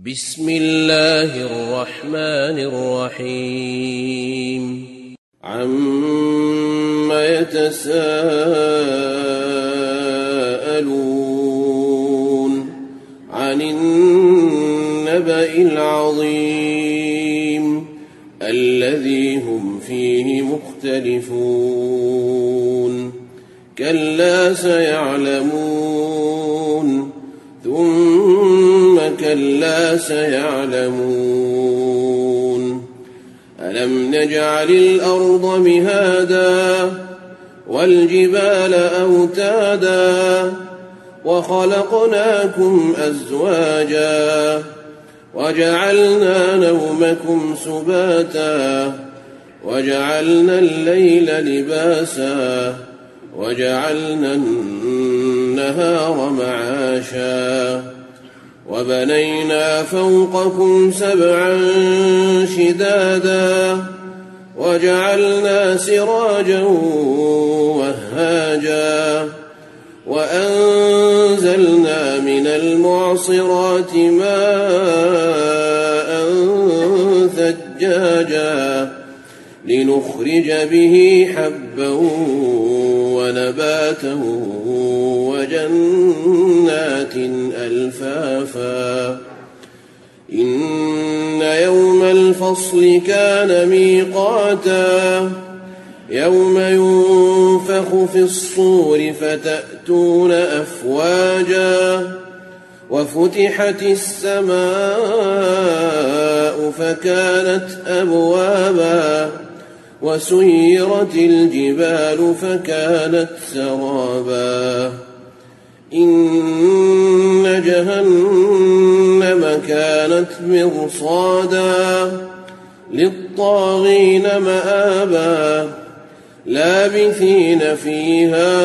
بسم الله الرحمن الرحيم عم يتساءلون عن النبأ العظيم الذي هم فيه مختلفون كلا سيعلمون ثم كلا سيعلمون ألم نجعل الأرض مهادا والجبال أوتادا وخلقناكم أزواجا وجعلنا نومكم سباتا وجعلنا الليل لباسا وجعلنا النهار معاشا وبنينا فوقكم سبعا شدادا وجعلنا سراجا وهاجا وأنزلنا من المعصرات ماء ثجاجا لنخرج به حبا ونباتا وجنات ألفافا إن يوم الفصل كان ميقاتا يوم ينفخ في الصور فتأتون أفواجا وفتحت السماء فكانت أبوابا وسيرت الجبال فكانت سرابا إن جهنم كانت مرصادا للطاغين مآبا لابثين فيها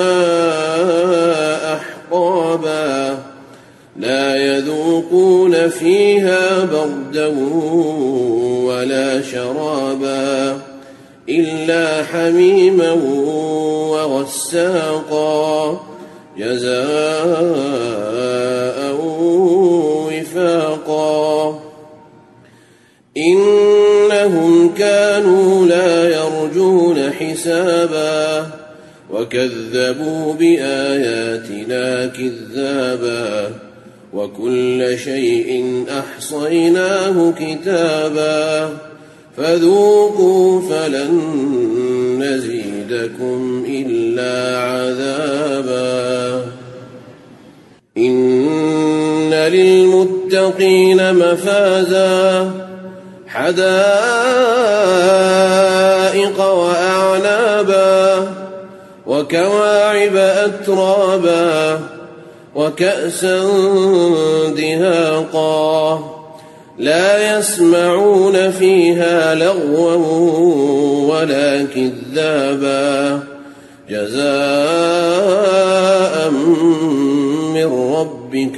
أحقابا لا يذوقون فيها بردا ولا شرابا إلا حميما وغساقا جزاء وفاقا إنهم كانوا لا يرجون حسابا وكذبوا بآياتنا كذابا وكل شيء أحصيناه كتابا فذوقوا فلن نزيدكم إلا عذابا إن للمتقين مفازا حدائق وأعنابا وكواعب أترابا وكأسا دهاقا لا يسمعون فيها لغوا ولا كذابا جزاء من ربك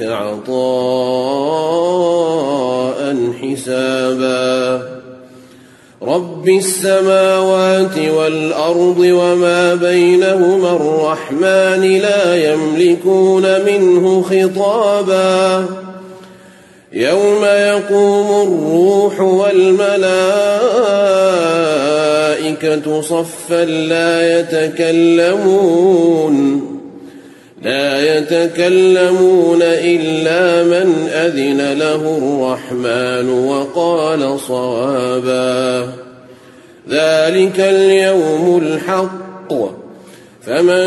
عطاء حسابا رب السماوات والأرض وما بينهما الرحمن لا يملكون منه خطابا يوم يقوم الروح والملائكة صفا لا يتكلمون إلا من أذن له الرحمن وقال صوابا ذلك اليوم الحق فمن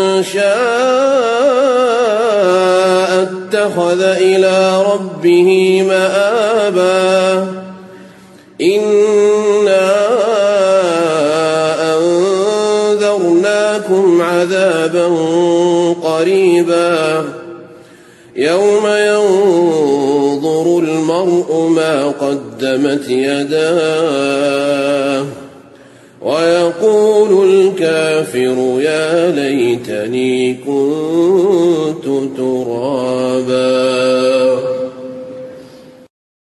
شاء اتخذ إلى ربه مآبا إنا أنذرناكم عذابا قريبا يوم ينظر المرء ما قدمت يداه ويقول الكافر يا ليتني كنت ترابا.